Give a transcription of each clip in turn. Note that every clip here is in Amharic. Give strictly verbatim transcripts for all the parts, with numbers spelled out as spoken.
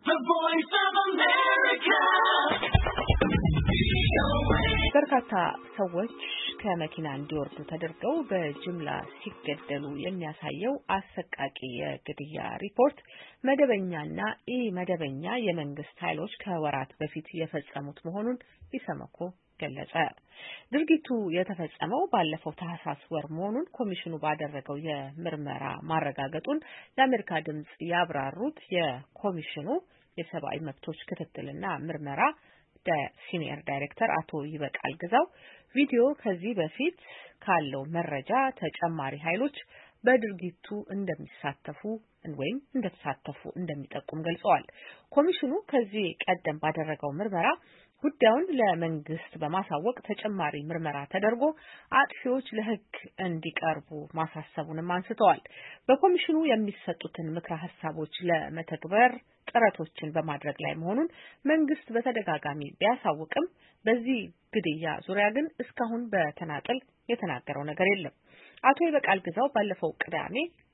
The Voice of America. በርካታ ሰዎች ከመኪና እንዲወርዱ ተደርገው በጅምላ ሲገደሉ የሚያሳየው አሰቃቂ የግድያ ሪፖርት መደበኛና ኢ መደበኛ የመንግስት ኃይሎች ከወራት በፊት የፈጸሙት መሆኑን ኢሰመኮ ገለጸ። ድርጊቱ የተፈጸመው ባለፈው ታህሳስ ወር መሆኑን ኮሚሽኑ ባደረገው የምርመራ ማረጋገጡን ለአሜሪካ ድምጽ ያብራሩት የኮሚሽኑ የሰብአዊ መብቶች ክትትልና ምርመራ ሲኒየር ዳይሬክተር አቶ ይበቃል ግዛው ቪዲዮ ከዚህ በፊት ካለው መረጃ ተጨማሪ ኃይሎች በድርጊቱ እንደሚሳተፉ ወይም እንደተሳተፉ እንደሚጠቁም ገልጸዋል። ኮሚሽኑ ከዚህ ቀደም ባደረገው ምርመራ ጉዳዩን ለመንግስት በማሳወቅ ተጨማሪ ምርመራ ተደርጎ አጥፊዎች ለሕግ እንዲቀርቡ ማሳሰቡንም አንስተዋል። በኮሚሽኑ የሚሰጡትን ምክረ ሀሳቦች ለመተግበር ጥረቶችን በማድረግ ላይ መሆኑን መንግስት በተደጋጋሚ ቢያሳውቅም በዚህ ግድያ ዙሪያ ግን እስካሁን በተናጠል የተናገረው ነገር የለም። አቶ ይበቃል ግዛው ባለፈው ቅዳሜ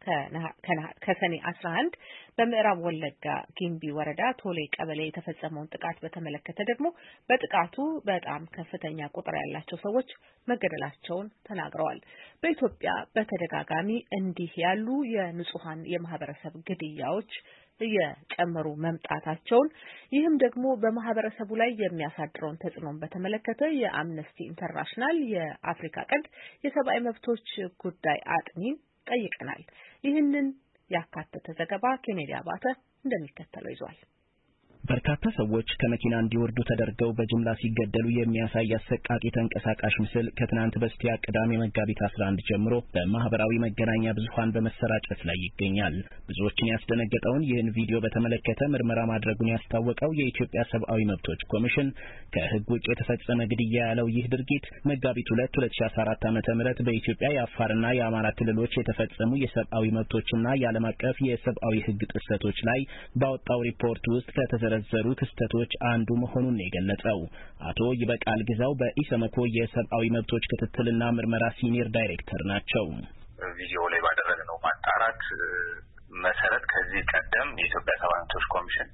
ከሰኔ አስራ አንድ በምዕራብ ወለጋ ጊምቢ ወረዳ ቶሌ ቀበሌ የተፈጸመውን ጥቃት በተመለከተ ደግሞ በጥቃቱ በጣም ከፍተኛ ቁጥር ያላቸው ሰዎች መገደላቸውን ተናግረዋል። በኢትዮጵያ በተደጋጋሚ እንዲህ ያሉ የንጹሃን የማህበረሰብ ግድያዎች እየጨመሩ መምጣታቸውን ይህም ደግሞ በማህበረሰቡ ላይ የሚያሳድረውን ተጽዕኖን በተመለከተ የአምነስቲ ኢንተርናሽናል የአፍሪካ ቀንድ የሰብአዊ መብቶች ጉዳይ አጥኚን ጠይቀናል። ይህንን ያካተተ ዘገባ ኬኔዲ አባተ እንደሚከተለው ይዟል። በርካታ ሰዎች ከመኪና እንዲወርዱ ተደርገው በጅምላ ሲገደሉ የሚያሳይ አሰቃቂ ተንቀሳቃሽ ምስል ከትናንት በስቲያ ቅዳሜ መጋቢት አስራ አንድ ጀምሮ በማህበራዊ መገናኛ ብዙሃን በመሰራጨት ላይ ይገኛል። ብዙዎችን ያስደነገጠውን ይህን ቪዲዮ በተመለከተ ምርመራ ማድረጉን ያስታወቀው የኢትዮጵያ ሰብአዊ መብቶች ኮሚሽን ከህግ ውጭ የተፈጸመ ግድያ ያለው ይህ ድርጊት መጋቢት ሁለት ሁለት ሺህ አስራ አራት ዓመተ ምህረት በኢትዮጵያ የአፋርና የአማራ ክልሎች የተፈጸሙ የሰብአዊ መብቶችና የዓለም አቀፍ የሰብአዊ ህግ ጥሰቶች ላይ ባወጣው ሪፖርት ውስጥ ከተዘ ዘሩ ክስተቶች አንዱ መሆኑን የገለጸው አቶ ይበቃል ግዛው በኢሰመኮ የሰብአዊ መብቶች ክትትልና ምርመራ ሲኒየር ዳይሬክተር ናቸው። ቪዲዮ ላይ ባደረግነው ማጣራት መሰረት ከዚህ ቀደም የኢትዮጵያ ሰብአዊ መብቶች ኮሚሽን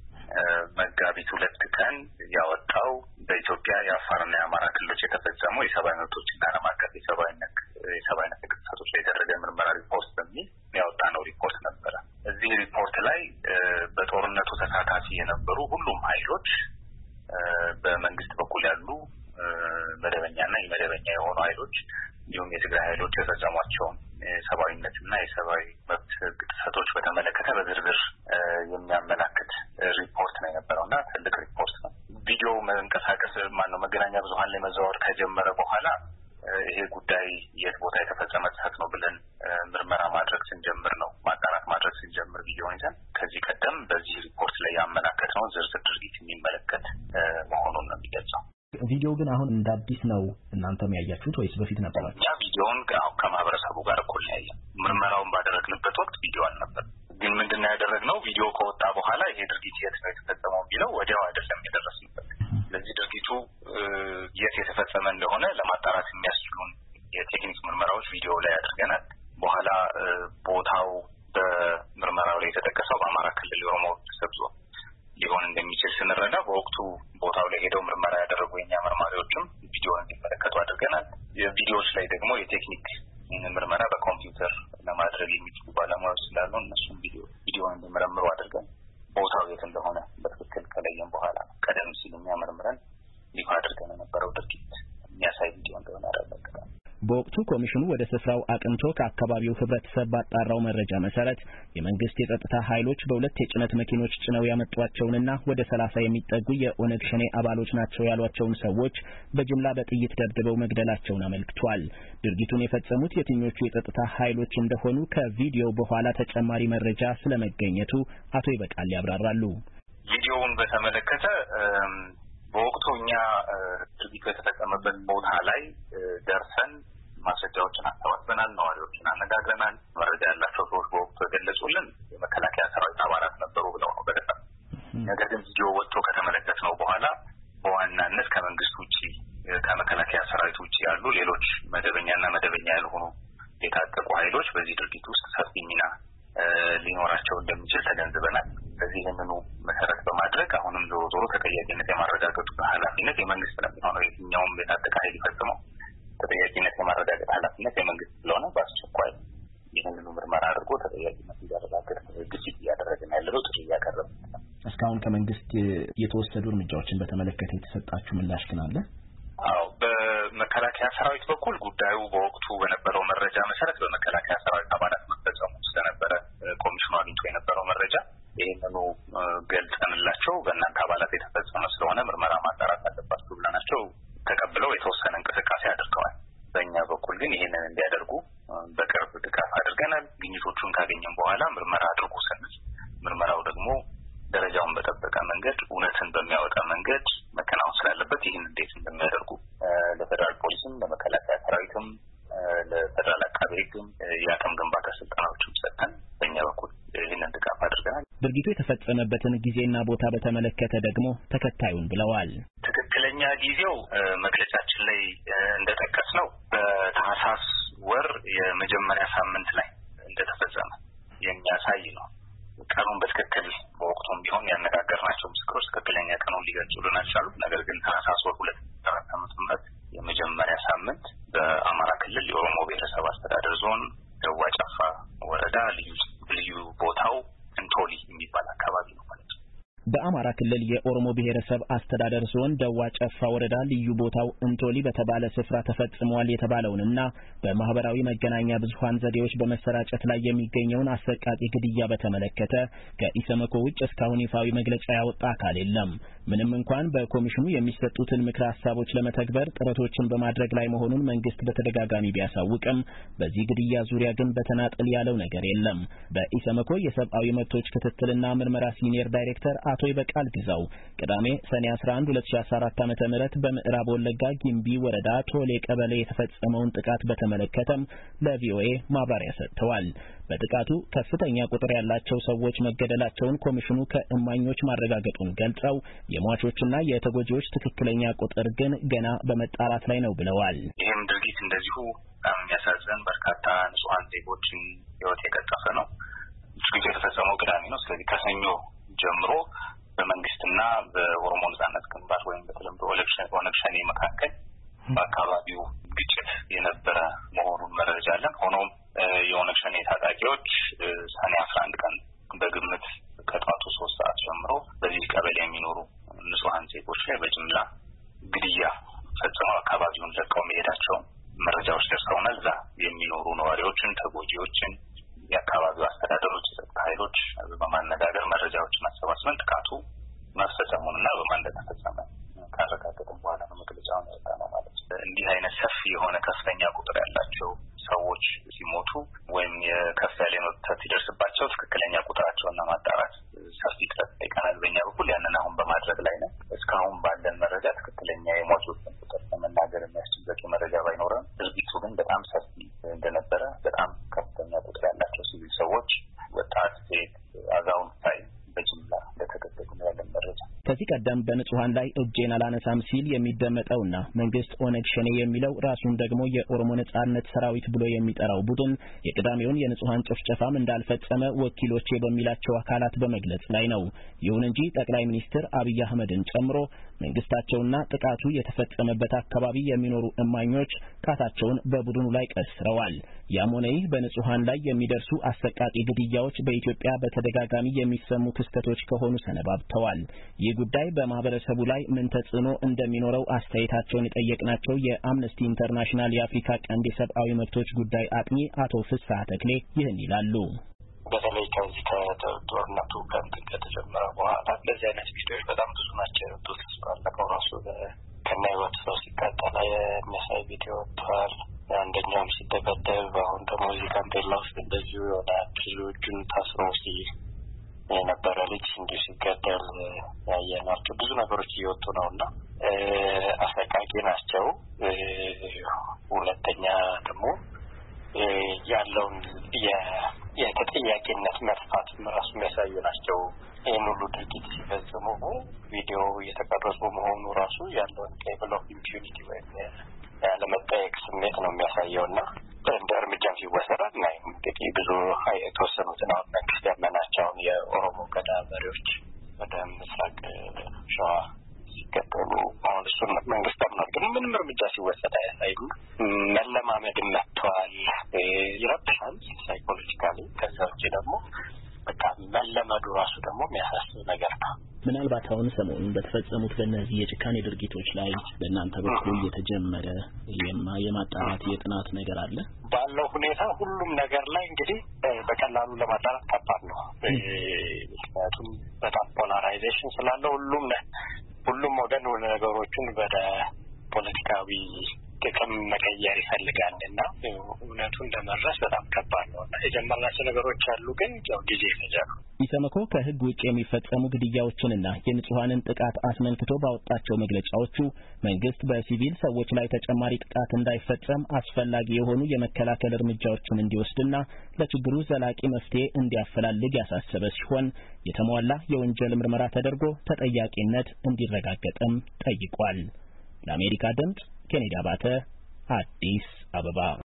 መጋቢት ሁለት ቀን ያወጣው በኢትዮጵያ የአፋርና የአማራ ክልሎች የተፈጸሙ የሰብአዊ መብቶችና ዓለም አቀፍ የሰብአዊነት የሰብአዊነት ጥሰቶች ላይ የተደረገ ምርመራ ሪፖርት በሚል ያወጣነው ሪፖርት ነበረ። እዚህ ሪፖርት ላይ በጦርነቱ ተሳታፊ የነበሩ ሁሉም ኃይሎች በመንግስት በኩል ያሉ መደበኛና የመደበኛ የሆኑ ኃይሎች እንዲሁም የትግራይ ኃይሎች የፈጸሟቸውን የሰብአዊነትና የሰብአዊ መብት ጥሰቶች በተመለከተ በዝርዝር የሚያመላክት ሪፖርት ነው የነበረውና ትልቅ ሪፖርት ነው። ቪዲዮ መንቀሳቀስ ማነው መገናኛ ብዙሃን ላይ መዘዋወር ከጀመረ በኋላ ይሄ ጉዳይ የት ቦታ የተፈጸመ ጥሰት ነው ብለን ምርመራ ማድረግ ስንጀምር ነው ማጣራት ማድረግ ስንጀምር ቪዲዮውን ይዘን ከዚህ ቀደም በዚህ ሪፖርት ላይ ያመላከትነው ዝርዝር ድርጊት የሚመለከት መሆኑን ነው የሚገልጸው። ቪዲዮ ግን አሁን እንደ አዲስ ነው እናንተም ያያችሁት ወይስ በፊት ነበር? እኛ ቪዲዮውን ከማህበረሰቡ ጋር እኩል ያየ ምርመራውን ባደረግንበት ወቅት ቪዲዮ አልነበር። ግን ምንድነው ያደረግነው? ቪዲዮ ከወጣ በኋላ ይሄ ድርጊት የት ነው የተፈጸመው ቢለው ወዲያው አይደለም የደረስንበት። ስለዚህ ድርጊቱ የት የተፈጸመ እንደሆነ ለማጣራት የሚያስችሉን የቴክኒክ ምርመራዎች ቪዲዮ ላይ አድርገናል። በኋላ ቦታው በምርመራው ላይ የተጠቀሰው በአማራ ክልል የኦሮሞ ብሔረሰብ ዞን ሊሆን እንደሚችል ስንረዳ በወቅቱ ቦታው ላይ ሄደው ምርመራ ያደረጉ የኛ መርማሪዎችም ቪዲዮውን እንዲመለከቱ አድርገናል። የቪዲዮዎች ላይ ደግሞ የቴክኒክ ምርመራ በኮምፒውተር ለማድረግ የሚችሉ ባለሙያዎች ስላሉ እነሱም ቪዲዮ ቪዲዮውን እንዲመረምሩ አድርገን ቦታው የት እንደሆነ በትክክል ከለየን በኋላ ቀደም ሲል እኛ መርምረን ይፋ አድርገን የነበረው ድርጊት የሚያሳይ ቪዲዮ እንደሆነ አረጋግጠናል። በወቅቱ ኮሚሽኑ ወደ ስፍራው አቅንቶ ከአካባቢው ህብረተሰብ ባጣራው መረጃ መሰረት የመንግስት የጸጥታ ኃይሎች በሁለት የጭነት መኪኖች ጭነው ያመጧቸውንና ወደ ሰላሳ የሚጠጉ የኦነግ ሸኔ አባሎች ናቸው ያሏቸውን ሰዎች በጅምላ በጥይት ደብድበው መግደላቸውን አመልክቷል። ድርጊቱን የፈጸሙት የትኞቹ የጸጥታ ኃይሎች እንደሆኑ ከቪዲዮ በኋላ ተጨማሪ መረጃ ስለመገኘቱ አቶ ይበቃል ያብራራሉ። ቪዲዮውን በተመለከተ በወቅቱ እኛ ድርጊቱ የተፈጸመበት ቦታ ላይ ደርሰን ማስረጃዎችን አሰባስበናል፣ ነዋሪዎችን አነጋግረናል። መረጃ ያላቸው ሰዎች በወቅቱ የገለጹልን የመከላከያ ሰራዊት አባላት ነበሩ ብለው ነው በደፈ ነገር ግን ቪዲዮ ወጥቶ ከተመለከትነው በኋላ በዋናነት ከመንግስት ውጪ ከመከላከያ ሰራዊት ውጪ ያሉ ሌሎች መደበኛና መደበኛ ያልሆኑ የታጠቁ ኃይሎች በዚህ ድርጊት ውስጥ ሰፊ ሚና ሊኖራቸው እንደሚችል ተገንዝበናል። በዚህ ምኑ መሰረት ተጠያቂነት የማረጋገጡ ኃላፊነት የመንግስት ነው የሚሆነው። የትኛውም የታጠቀ ኃይል ይፈጽመው ተጠያቂነት የማረጋገጥ ኃላፊነት የመንግስት ስለሆነ በአስቸኳይ ይህንን ምርመራ አድርጎ ተጠያቂነት እንዲያረጋግጥ ግፊት እያደረግን ያለው ጥሪ እያቀረብን ነው። እስካሁን ከመንግስት የተወሰዱ እርምጃዎችን በተመለከተ የተሰጣችሁ ምላሽ ግን አለ? አዎ፣ በመከላከያ ሰራዊት በኩል ጉዳዩ በወቅቱ በነበረው መረጃ መሰረት በመከላከያ ሰራዊት አባላት መፈጸሙ ስለነበረ ኮሚሽኑ አግኝቶ የነበረው መረጃ ይህንኑ ገልጸንላቸው በእናንተ አባላት የተፈጸመ ስለሆነ ምርመራ ማጣራት አለባችሁ ብለናቸው ተቀብለው የተወሰነ እንቅስቃሴ አድርገዋል። በእኛ በኩል ግን ይህንን እንዲያደርጉ በቅርብ ድጋፍ አድርገናል። ግኝቶቹን ካገኘን በኋላ ምርመራ አድርጉ ስንል ምርመራው ደግሞ ደረጃውን በጠበቀ መንገድ እውነትን በሚያወጣ መንገድ መከናወን ስላለበት ይህን እንዴት እንደሚያደርጉ ለፌደራል ፖሊስም ለመከላከያ ሰራዊትም ለፌደራል አቃቤ ሕግም የአቅም ግንባታ ስልጠናዎችም ሰጥተን በእኛ በኩል ይህንን ድጋፍ አድርገናል። ድርጊቱ የተፈጸመበትን ጊዜና ቦታ በተመለከተ ደግሞ ተከታዩን ብለዋል። ትክክለኛ ጊዜው መግለጫችን ላይ እንደጠቀስነው በታህሳስ ወር የመጀመሪያ ሳምንት ላይ እንደተፈጸመ የሚያሳይ ነው። ቀኑን በትክክል በወቅቱም ቢሆን ያነጋገርናቸው ምስክሮች ትክክለኛ ቀኑን ሊገልጹልን አልቻሉም። ነገር ግን ታህሳስ ወር ሁለት ሺህ አራት ዓመተ ምህረት የመጀመሪያ ሳምንት በአማራ ክልል የኦሮሞ ብሔረሰብ አስተዳደር ዞን ደዋ ጨፋ ወረዳ ልዩ ልዩ ቦታው እንቶሊ የሚባል አካባቢ ነው ማለት ነው። በአማራ ክልል የኦሮሞ ብሔረሰብ አስተዳደር ዞን ደዋ ጨፋ ወረዳ ልዩ ቦታው እንቶሊ በተባለ ስፍራ ተፈጽሟል የተባለውንና በማህበራዊ መገናኛ ብዙሃን ዘዴዎች በመሰራጨት ላይ የሚገኘውን አሰቃቂ ግድያ በተመለከተ ከኢሰመኮ ውጭ እስካሁን ይፋዊ መግለጫ ያወጣ አካል የለም። ምንም እንኳን በኮሚሽኑ የሚሰጡትን ምክረ ሀሳቦች ለመተግበር ጥረቶችን በማድረግ ላይ መሆኑን መንግስት በተደጋጋሚ ቢያሳውቅም በዚህ ግድያ ዙሪያ ግን በተናጠል ያለው ነገር የለም። በኢሰመኮ የሰብአዊ መብቶች ክትትልና ምርመራ ሲኒየር ዳይሬክተር አቶ ይበቃል ግዛው ቅዳሜ ሰኔ አስራ አንድ ሁለት ሺህ አስራ አራት ዓመተ ምህረት በምዕራብ ወለጋ ጊምቢ ወረዳ ቶሌ ቀበሌ የተፈጸመውን ጥቃት በተመለከተም ለቪኦኤ ማብራሪያ ሰጥተዋል። በጥቃቱ ከፍተኛ ቁጥር ያላቸው ሰዎች መገደላቸውን ኮሚሽኑ ከእማኞች ማረጋገጡን ገልጸው የሟቾችና የተጎጂዎች ትክክለኛ ቁጥር ግን ገና በመጣራት ላይ ነው ብለዋል። ይህም ድርጊት እንደዚሁ በጣም የሚያሳዝን በርካታ ንጹሃን ዜጎችን ህይወት የቀጠፈ ነው። ድርጊቱ የተፈጸመው ቅዳሜ ነው። ስለዚህ ከሰኞ ጀምሮ በመንግስትና በኦሮሞ ነጻነት ግንባር ወይም በተለምዶ ኦነግ ሸኔ መካከል በአካባቢው ግጭት የነበረ መሆኑን መረጃ አለን። ሆኖም የኦነግ ሸኔ ታጣቂዎች ሰኔ አስራ አንድ ቀን በግምት ከጠዋቱ ሶስት ሰዓት ጀምሮ በዚህ ቀበሌ የሚኖሩ ንጹሃን ዜጎች ላይ በጅምላ ግድያ ፈጽመው አካባቢውን ለቀው መሄዳቸውን መረጃዎች ደርሰውናል። እዛ የሚኖሩ ነዋሪዎችን፣ ተጎጂዎችን የአካባቢው አስተዳደሮች፣ የጸጥታ ኃይሎች በማነጋገር መረጃዎችን አሰባስበን ጥቃቱ መፈጸሙንና በማን እንደተፈጸመ ካረጋገጥን በኋላ ነው መግለጫውን ያወጣነው ማለት ነው። እንዲህ አይነት ሰፊ የሆነ ከፍተኛ ቁጥር ያላቸው ሰዎች ሲሞቱ ወይም የከፍ ያለ መብት ሲደርስባቸው ትክክለኛ ቁጥራቸውን ለማጣራት ሰፊ ጥረት ይቀናል። በእኛ በኩል ያንን አሁን በማድረግ ላይ ነው። እስካሁን ባለን መረጃ ትክክለኛ የሟቾችን ቁጥር ለመናገር የሚያስችል በቂ መረጃ ባይኖረን ድርጊቱ ግን በጣም ሰፊ እንደነበረ በጣም ከፍተኛ ቁጥር ያላቸው ሲቪል ሰዎች ወጣት፣ ሴት፣ አዛውንት ሳይ በጅምላ እንደተገደሉ ነው ያለን መረጃ። ከዚህ ቀደም በንጹሃን ላይ እጄን አላነሳም ሲል የሚደመጠውና መንግስት ኦነግ ሸኔ የሚለው ራሱን ደግሞ የኦሮሞ ነጻነት ሰራዊት ብሎ የሚጠራው ቡድን የቅዳሜውን የንጹሃን ጭፍጨፋም እንዳልፈጸመ ወኪሎቼ በሚላቸው አካላት በመግለጽ ላይ ነው። ይሁን እንጂ ጠቅላይ ሚኒስትር አብይ አህመድን ጨምሮ መንግስታቸውና ጥቃቱ የተፈጸመበት አካባቢ የሚኖሩ እማኞች ጣታቸውን በቡድኑ ላይ ቀስረዋል። ያም ሆነ ይህ በንጹሃን ላይ የሚደርሱ አሰቃቂ ግድያዎች በኢትዮጵያ በተደጋጋሚ የሚሰሙ ክስተቶች ከሆኑ ሰነባብተዋል። ይህ ጉዳይ በማህበረሰቡ ላይ ምን ተጽዕኖ እንደሚኖረው አስተያየታቸውን የጠየቅናቸው የአምነስቲ ኢንተርናሽናል የአፍሪካ ቀንድ የሰብአዊ መብቶች ጉዳይ አጥኚ አቶ ፍስሐ ተክሌ ይህን ይላሉ። በተለይ ከዚህ ከጦርነቱ ከእንትን ከተጀመረ በኋላ እንደዚህ አይነት ቪዲዮዎች በጣም ብዙ ናቸው የወጡት። ባለፈው ራሱ ከነ ህይወት ሰው ሲቃጠል የሚያሳይ ቪዲዮ ወጥቷል። አንደኛውም ሲደበደብ፣ አሁን ደግሞ እዚህ ጋምቤላ ውስጥ እንደዚሁ የሆነ ብዙ እጁን ታስሮ ሲ የነበረ ልጅ እንዲሁ ሲገደል ያየናቸው ብዙ ነገሮች እየወጡ ነው እና አሰቃቂ ናቸው። ሁለተኛ ደግሞ ያለውን የተጠያቂነት መጥፋት ራሱ የሚያሳዩ ናቸው። ይህን ሁሉ ድርጊት ሲፈጽሙ ቪዲዮ እየተቀረጹ መሆኑ ራሱ ያለውን ሌቭል ኦፍ ኢምፒዩኒቲ ወይም ያለመጠየቅ ስሜት ነው የሚያሳየው እና እንደ እርምጃም ሲወሰዳል ና እንግዲህ ብዙ የተወሰኑትን አሁን መንግስት ያመናቸውን የኦሮሞ ገዳ መሪዎች ወደ ምስራቅ ሸዋ ሲገደሉ አሁን እሱን መንግስት አምኗል፣ ግን ምንም እርምጃ ሲወሰድ አያሳይም። መለማመድ መጥቷል፣ ይረብሻል ሳይኮሎጂካሊ። ከዛ ውጪ ደግሞ በቃ መለመዱ ራሱ ደግሞ የሚያሳስብ ነገር ነው። ምናልባት አሁን ሰሞኑን በተፈጸሙት በእነዚህ የጭካኔ ድርጊቶች ላይ በእናንተ በኩል የተጀመረ የማጣራት የጥናት ነገር አለ? ባለው ሁኔታ ሁሉም ነገር ላይ እንግዲህ በቀላሉ ለማጣራት ከባድ ነው። ምክንያቱም በጣም ፖላራይዜሽን ስላለ ሁሉም ሁሉም ወገን ነገሮችን ወደ ፖለቲካዊ ጥቅም መቀየር ይፈልጋልና እውነቱን ለመድረስ በጣም ከባድ ነው። የጀመርናቸው ነገሮች አሉ፣ ግን ያው ጊዜ ይፈጃል። ኢሰመኮ ከህግ ውጭ የሚፈጸሙ ግድያዎችንና የንጹሃንን ጥቃት አስመልክቶ ባወጣቸው መግለጫዎቹ መንግስት በሲቪል ሰዎች ላይ ተጨማሪ ጥቃት እንዳይፈጸም አስፈላጊ የሆኑ የመከላከል እርምጃዎችን እንዲወስድና ለችግሩ ዘላቂ መፍትሄ እንዲያፈላልግ ያሳሰበ ሲሆን የተሟላ የወንጀል ምርመራ ተደርጎ ተጠያቂነት እንዲረጋገጥም ጠይቋል። ለአሜሪካ ድምጽ ኬኔዲ አባተ አዲስ አበባ